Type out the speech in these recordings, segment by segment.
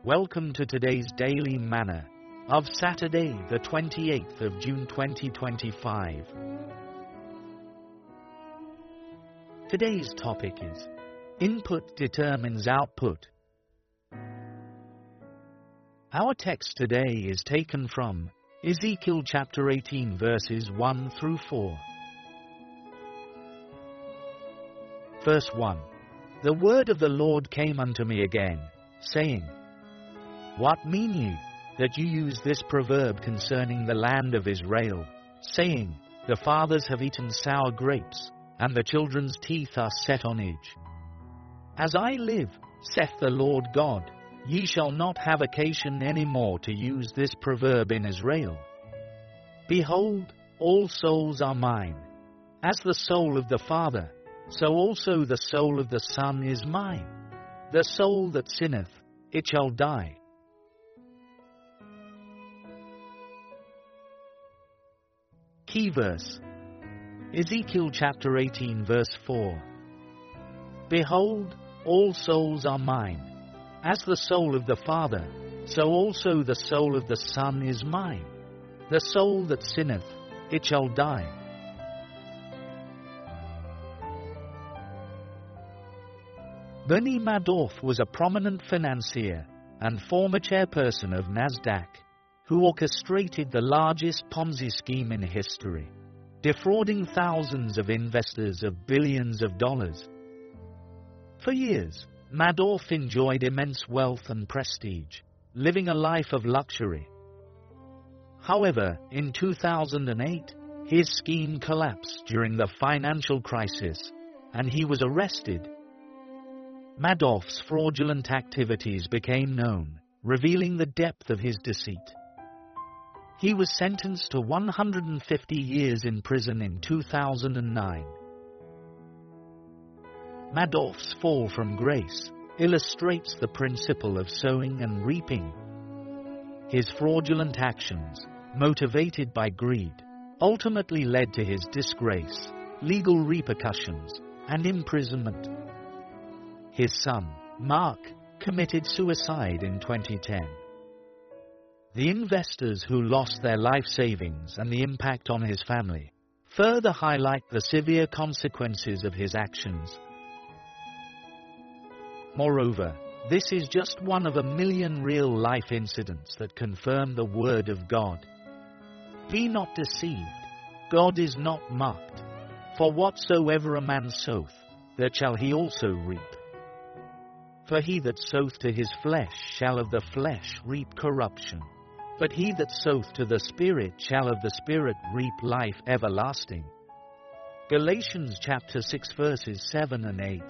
Welcome to today's Daily Manna of Saturday, the 28th of June 2025. Today's topic is Input Determines Output. Our text today is taken from Ezekiel chapter 18 verses 1 through 4. Verse 1. The word of the Lord came unto me again, saying, What mean ye, that you use this proverb concerning the land of Israel, saying, The fathers have eaten sour grapes, and the children's teeth are set on edge? As I live, saith the Lord God, ye shall not have occasion any more to use this proverb in Israel. Behold, all souls are mine. As the soul of the Father, so also the soul of the Son is mine. The soul that sinneth, it shall die. Key verse. Ezekiel chapter 18 verse 4. Behold, all souls are mine. As the soul of the Father, so also the soul of the Son is mine. The soul that sinneth, it shall die. Bernie Madoff was a prominent financier and former chairperson of NASDAQ, who orchestrated the largest Ponzi scheme in history, defrauding thousands of investors of billions of dollars. For years, Madoff enjoyed immense wealth and prestige, living a life of luxury. However, in 2008, his scheme collapsed during the financial crisis, and he was arrested. Madoff's fraudulent activities became known, revealing the depth of his deceit. He was sentenced to 150 years in prison in 2009. Madoff's fall from grace illustrates the principle of sowing and reaping. His fraudulent actions, motivated by greed, ultimately led to his disgrace, legal repercussions, and imprisonment. His son, Mark, committed suicide in 2010. The investors who lost their life savings and the impact on his family further highlight the severe consequences of his actions. Moreover, this is just one of a million real-life incidents that confirm the word of God. Be not deceived. God is not mocked. For whatsoever a man soweth, that shall he also reap. For he that soweth to his flesh shall of the flesh reap corruption. But he that soweth to the Spirit shall of the Spirit reap life everlasting. Galatians chapter 6 verses 7 and 8.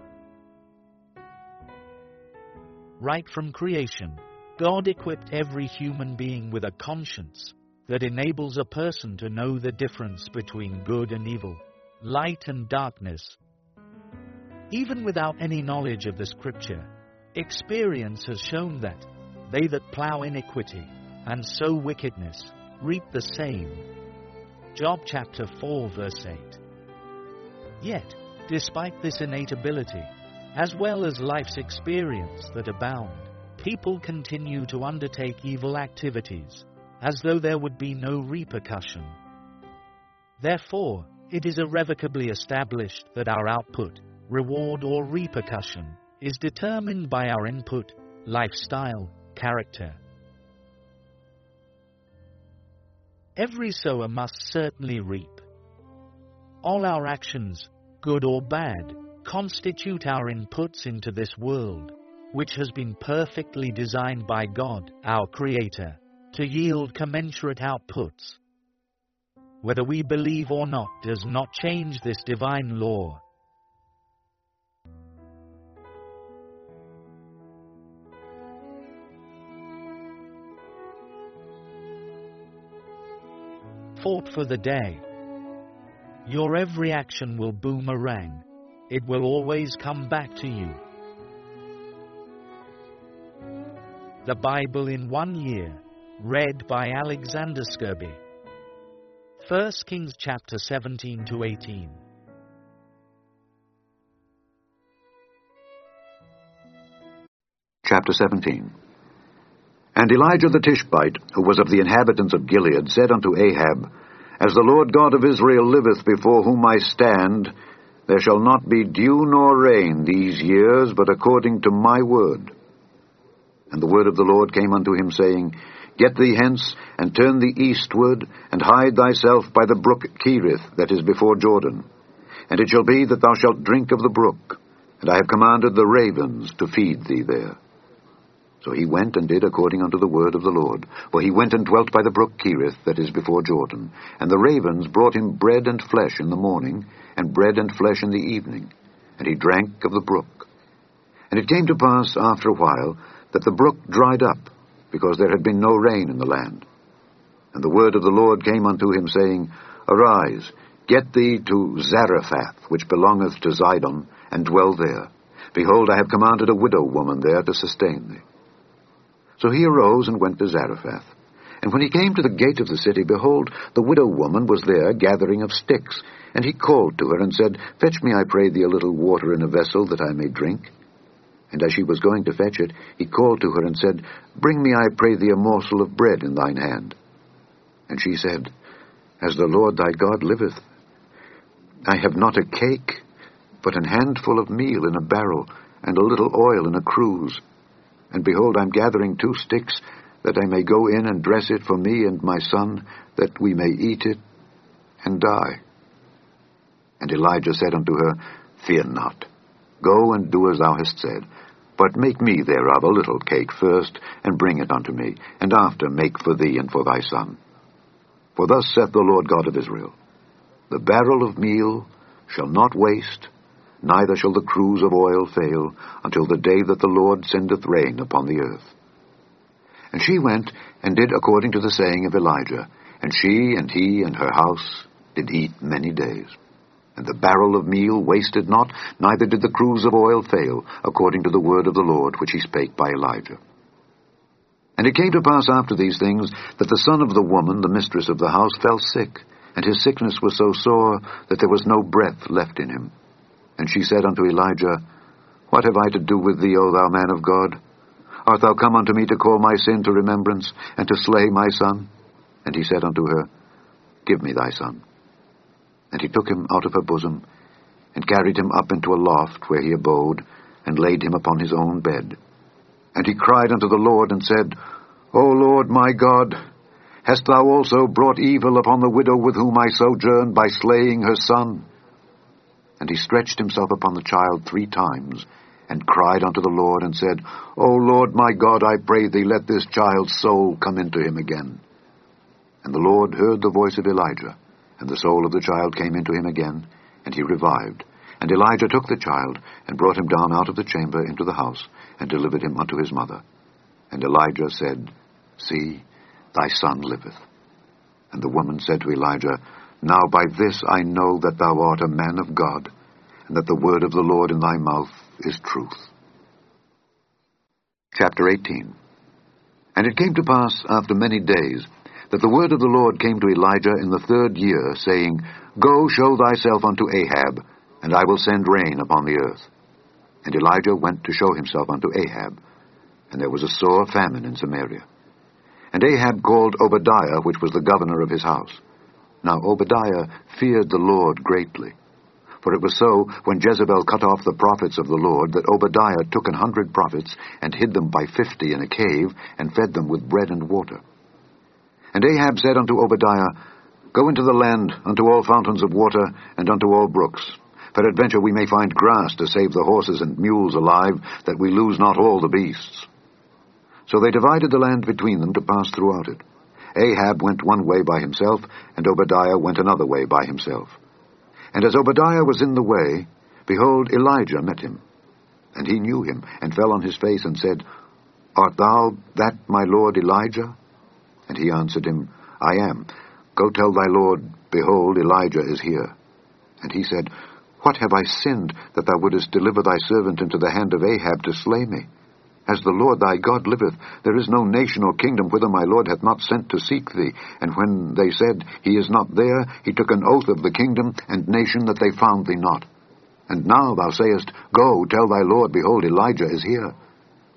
Right from creation, God equipped every human being with a conscience that enables a person to know the difference between good and evil, light and darkness. Even without any knowledge of the Scripture, experience has shown that they that plow iniquity and sow wickedness reap the same. Job chapter 4 verse 8. Yet, despite this innate ability, as well as life's experience that abound, people continue to undertake evil activities as though there would be no repercussion. Therefore, it is irrevocably established that our output, reward or repercussion is determined by our input, lifestyle, character. Every sower must certainly reap. All our actions, good or bad, constitute our inputs into this world, which has been perfectly designed by God, our Creator, to yield commensurate outputs. Whether we believe or not does not change this divine law. Thought for the day. Your every action will boomerang. It will always come back to you. The Bible in 1 year, read by Alexander Scourby. 1 Kings chapter 17 to 18. Chapter 17. And Elijah the Tishbite, who was of the inhabitants of Gilead, said unto Ahab, As the Lord God of Israel liveth, before whom I stand, there shall not be dew nor rain these years, but according to my word. And the word of the Lord came unto him, saying, Get thee hence, and turn thee eastward, and hide thyself by the brook Cherith, that is before Jordan. And it shall be that thou shalt drink of the brook, and I have commanded the ravens to feed thee there. So he went and did according unto the word of the Lord. For he went and dwelt by the brook Cherith, that is before Jordan. And the ravens brought him bread and flesh in the morning, and bread and flesh in the evening. And he drank of the brook. And it came to pass after a while, that the brook dried up, because there had been no rain in the land. And the word of the Lord came unto him, saying, Arise, get thee to Zarephath, which belongeth to Zidon, and dwell there. Behold, I have commanded a widow woman there to sustain thee. So he arose and went to Zarephath. And when he came to the gate of the city, behold, the widow woman was there gathering of sticks. And he called to her, and said, Fetch me, I pray thee, a little water in a vessel, that I may drink. And as she was going to fetch it, he called to her, and said, Bring me, I pray thee, a morsel of bread in thine hand. And she said, As the Lord thy God liveth, I have not a cake, but an handful of meal in a barrel, and a little oil in a cruse. And behold, I am gathering 2 sticks, that I may go in and dress it for me and my son, that we may eat it and die. And Elijah said unto her, Fear not. Go and do as thou hast said. But make me thereof a little cake first, and bring it unto me, and after make for thee and for thy son. For thus saith the Lord God of Israel, The barrel of meal shall not waste, neither shall the cruse of oil fail, until the day that the Lord sendeth rain upon the earth. And she went and did according to the saying of Elijah, and she and he and her house did eat many days. And the barrel of meal wasted not, neither did the cruse of oil fail, according to the word of the Lord which he spake by Elijah. And it came to pass after these things, that the son of the woman, the mistress of the house, fell sick, and his sickness was so sore that there was no breath left in him. And she said unto Elijah, What have I to do with thee, O thou man of God? Art thou come unto me to call my sin to remembrance, and to slay my son? And he said unto her, Give me thy son. And he took him out of her bosom, and carried him up into a loft where he abode, and laid him upon his own bed. And he cried unto the Lord, and said, O Lord my God, hast thou also brought evil upon the widow with whom I sojourned, by slaying her son? And he stretched himself upon the child 3 times, and cried unto the Lord, and said, O Lord my God, I pray thee, let this child's soul come into him again. And the Lord heard the voice of Elijah, and the soul of the child came into him again, and he revived. And Elijah took the child, and brought him down out of the chamber into the house, and delivered him unto his mother. And Elijah said, See, thy son liveth. And the woman said to Elijah, Now by this I know that thou art a man of God, and that the word of the Lord in thy mouth is truth. Chapter 18. And it came to pass after many days, that the word of the Lord came to Elijah in the 3rd year, saying, Go, show thyself unto Ahab, and I will send rain upon the earth. And Elijah went to show himself unto Ahab, and there was a sore famine in Samaria. And Ahab called Obadiah, which was the governor of his house. Now Obadiah feared the Lord greatly. For it was so, when Jezebel cut off the prophets of the Lord, that Obadiah took 100 prophets, and hid them by 50 in a cave, and fed them with bread and water. And Ahab said unto Obadiah, Go into the land, unto all fountains of water, and unto all brooks. Peradventure we may find grass to save the horses and mules alive, that we lose not all the beasts. So they divided the land between them to pass throughout it. Ahab went one way by himself, and Obadiah went another way by himself. And as Obadiah was in the way, behold, Elijah met him. And he knew him, and fell on his face, and said, Art thou that my lord Elijah? And he answered him, I am. Go tell thy lord, behold, Elijah is here. And he said, What have I sinned, that thou wouldest deliver thy servant into the hand of Ahab to slay me? As the Lord thy God liveth, there is no nation or kingdom whither my Lord hath not sent to seek thee. And when they said, He is not there, he took an oath of the kingdom and nation that they found thee not. And now thou sayest, Go, tell thy Lord, behold, Elijah is here.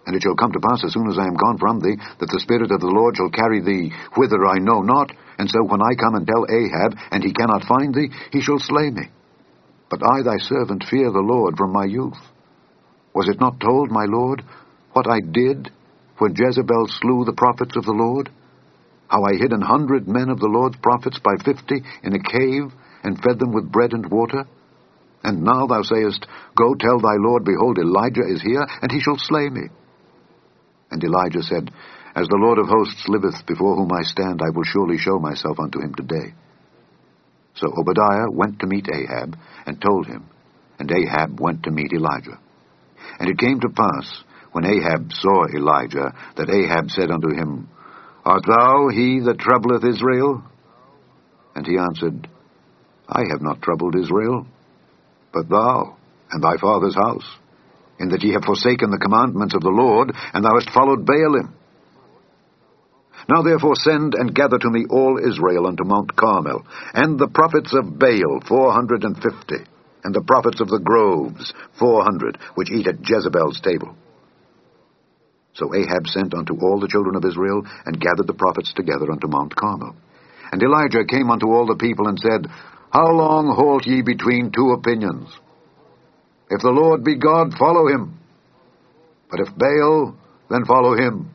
And it shall come to pass, as soon as I am gone from thee, that the Spirit of the Lord shall carry thee whither I know not. And so when I come and tell Ahab, and he cannot find thee, he shall slay me. But I thy servant fear the Lord from my youth. Was it not told, my lord, what I did when Jezebel slew the prophets of the Lord? How I hid 100 men of the Lord's prophets by 50 in a cave, and fed them with bread and water? And now thou sayest, Go tell thy Lord, behold, Elijah is here, and he shall slay me. And Elijah said, As the Lord of hosts liveth, before whom I stand, I will surely show myself unto him today. So Obadiah went to meet Ahab, and told him, and Ahab went to meet Elijah. And it came to pass, when Ahab saw Elijah, that Ahab said unto him, Art thou he that troubleth Israel? And he answered, I have not troubled Israel, but thou and thy father's house, in that ye have forsaken the commandments of the Lord, and thou hast followed Baalim. Now therefore send and gather to me all Israel unto Mount Carmel, and the prophets of Baal 450, and the prophets of the groves 400, which eat at Jezebel's table. So Ahab sent unto all the children of Israel, and gathered the prophets together unto Mount Carmel. And Elijah came unto all the people, and said, How long halt ye between two opinions? If the Lord be God, follow him. But if Baal, then follow him.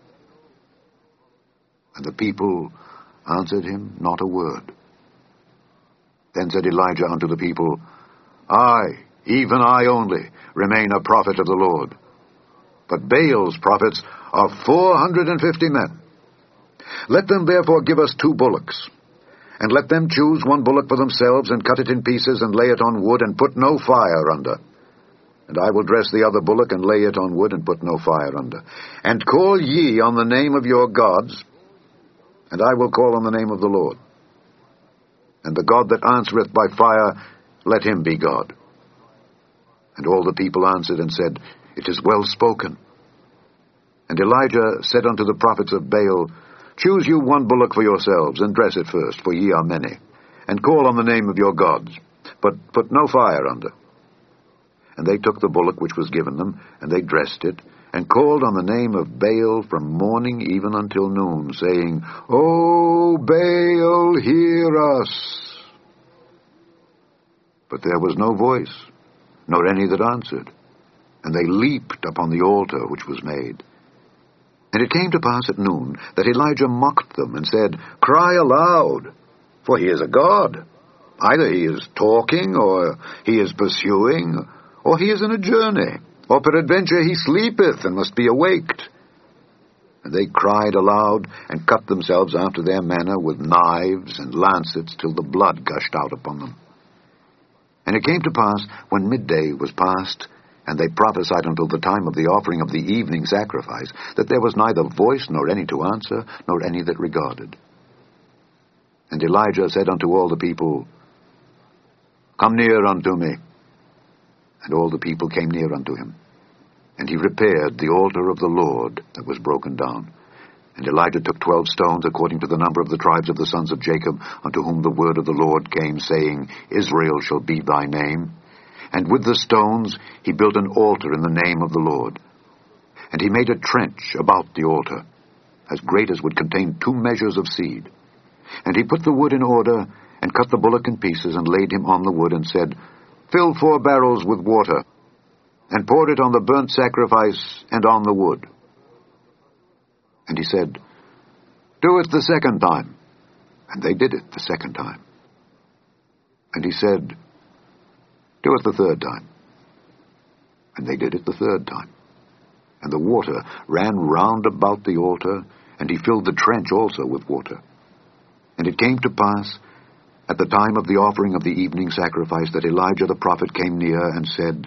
And the people answered him not a word. Then said Elijah unto the people, I, even I only, remain a prophet of the Lord. But Baal's prophets are 450 men. Let them therefore give us 2 bullocks, and let them choose 1 bullock for themselves, and cut it in pieces, and lay it on wood, and put no fire under. And I will dress the other bullock, and lay it on wood, and put no fire under. And call ye on the name of your gods, and I will call on the name of the Lord. And the God that answereth by fire, let him be God. And all the people answered and said, It is well spoken. And Elijah said unto the prophets of Baal, Choose you 1 bullock for yourselves, and dress it first, for ye are many, and call on the name of your gods, but put no fire under. And they took the bullock which was given them, and they dressed it, and called on the name of Baal from morning even until noon, saying, O Baal, hear us. But there was no voice, nor any that answered. And they leaped upon the altar which was made. And it came to pass at noon that Elijah mocked them, and said, Cry aloud, for he is a god. Either he is talking, or he is pursuing, or he is in a journey, or peradventure he sleepeth, and must be awaked. And they cried aloud, and cut themselves after their manner with knives and lancets, till the blood gushed out upon them. And it came to pass, when midday was past, and they prophesied until the time of the offering of the evening sacrifice, that there was neither voice, nor any to answer, nor any that regarded. And Elijah said unto all the people, Come near unto me. And all the people came near unto him. And he repaired the altar of the Lord that was broken down. And Elijah took 12 stones, according to the number of the tribes of the sons of Jacob, unto whom the word of the Lord came, saying, Israel shall be thy name. And with the stones he built an altar in the name of the Lord. And he made a trench about the altar, as great as would contain 2 measures of seed. And he put the wood in order, and cut the bullock in pieces, and laid him on the wood, and said, Fill 4 barrels with water, and pour it on the burnt sacrifice and on the wood. And he said, Do it the 2nd time. And they did it the 2nd time. And he said, Do it the 3rd time. And they did it the 3rd time. And the water ran round about the altar, and he filled the trench also with water. And it came to pass, at the time of the offering of the evening sacrifice, that Elijah the prophet came near and said,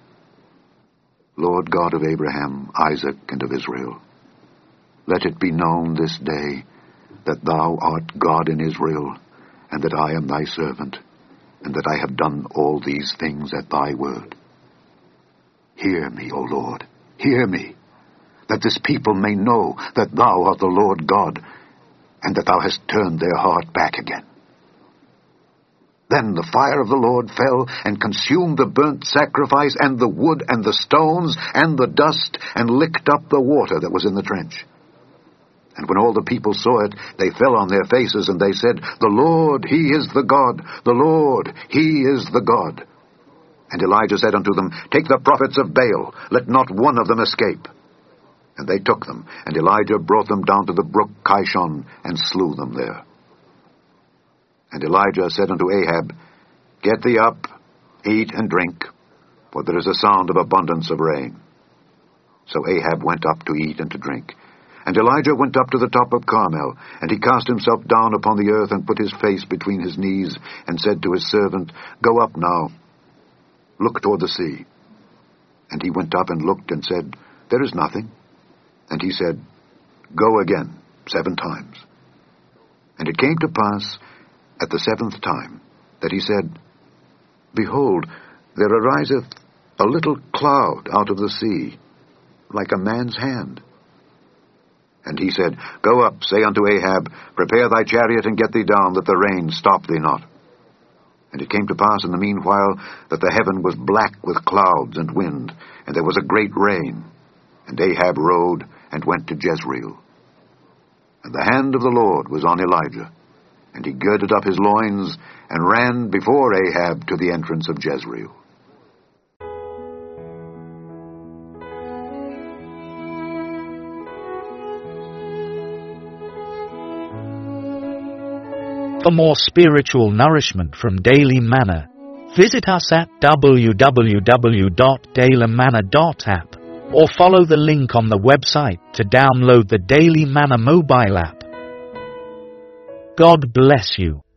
Lord God of Abraham, Isaac, and of Israel, let it be known this day that thou art God in Israel, and that I am thy servant, and that I have done all these things at thy word. Hear me, O Lord, hear me, that this people may know that thou art the Lord God, and that thou hast turned their heart back again. Then the fire of the Lord fell and consumed the burnt sacrifice and the wood and the stones and the dust and licked up the water that was in the trench. And when all the people saw it, they fell on their faces, and they said, "The Lord, He is the God. The Lord, He is the God." And Elijah said unto them, "Take the prophets of Baal, let not one of them escape." And they took them, and Elijah brought them down to the brook Kishon, and slew them there. And Elijah said unto Ahab, "Get thee up, eat and drink, for there is a sound of abundance of rain." So Ahab went up to eat and to drink. And Elijah went up to the top of Carmel, and he cast himself down upon the earth, and put his face between his knees, and said to his servant, "Go up now, look toward the sea." And he went up and looked, and said, "There is nothing." And he said, "Go again 7 times. And it came to pass at the 7th time that he said, "Behold, there ariseth a little cloud out of the sea, like a man's hand." And he said, "Go up, say unto Ahab, Prepare thy chariot, and get thee down, that the rain stop thee not." And it came to pass in the meanwhile that the heaven was black with clouds and wind, and there was a great rain. And Ahab rode and went to Jezreel. And the hand of the Lord was on Elijah, and he girded up his loins, and ran before Ahab to the entrance of Jezreel. For more spiritual nourishment from Daily Manna, visit us at www.dailymanna.app or follow the link on the website to download the Daily Manna mobile app. God bless you.